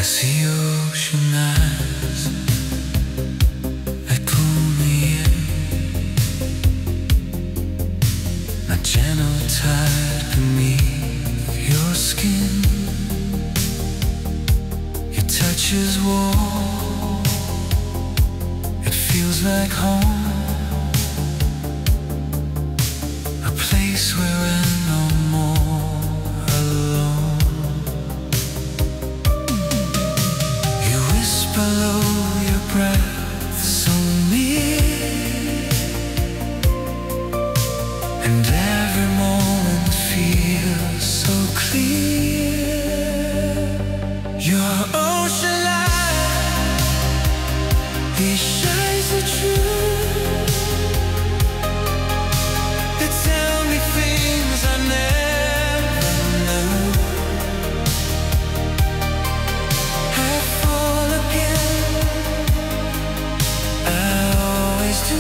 see ocean eyes that pull me in, my gentle tide beneath your skin. Your touch is warm, it feels like home, a place where we're no more alone. You whisper low, your breath so near, and every moment feels so clear. Your ocean light, these shines are true. They tell me things I never knew. I fall again, I always do.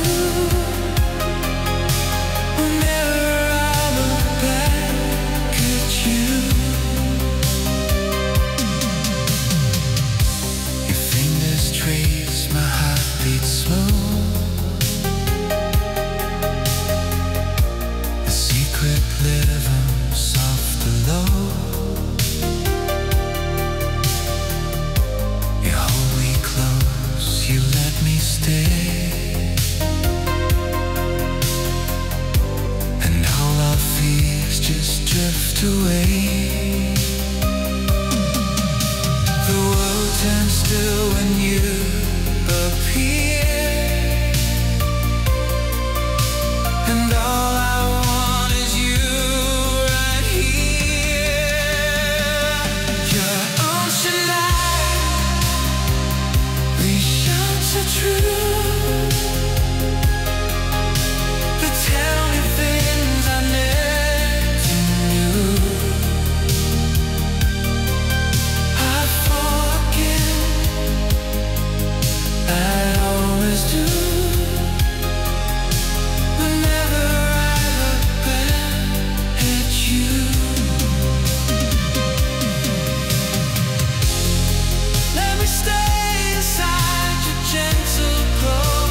Whenever I look back at you, your fingers trace my heartbeat slow. The secret rhythm soft below. You hold me close, you let me stay, and all our fears just drift away. The world turns still when you appear, and all I want is you right here. Your ocean light, these shines are true. They tell me things I never knew. I forget, I always do. Whenever I look back at you, let me stay inside your gentle glow,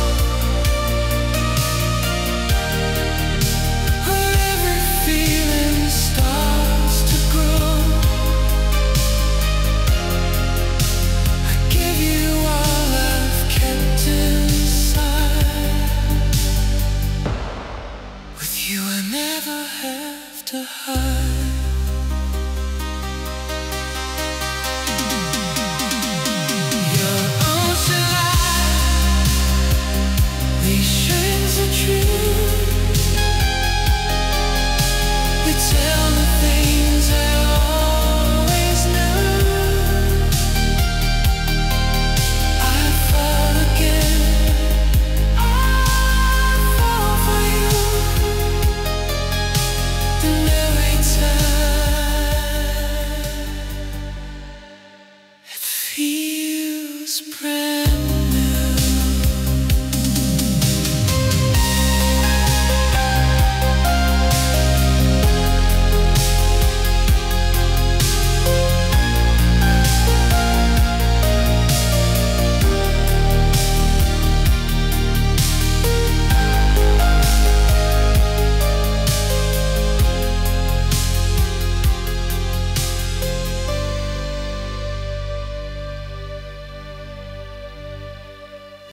where every feeling starts to grow. I give you all I've kept inside. With you I never have to hide.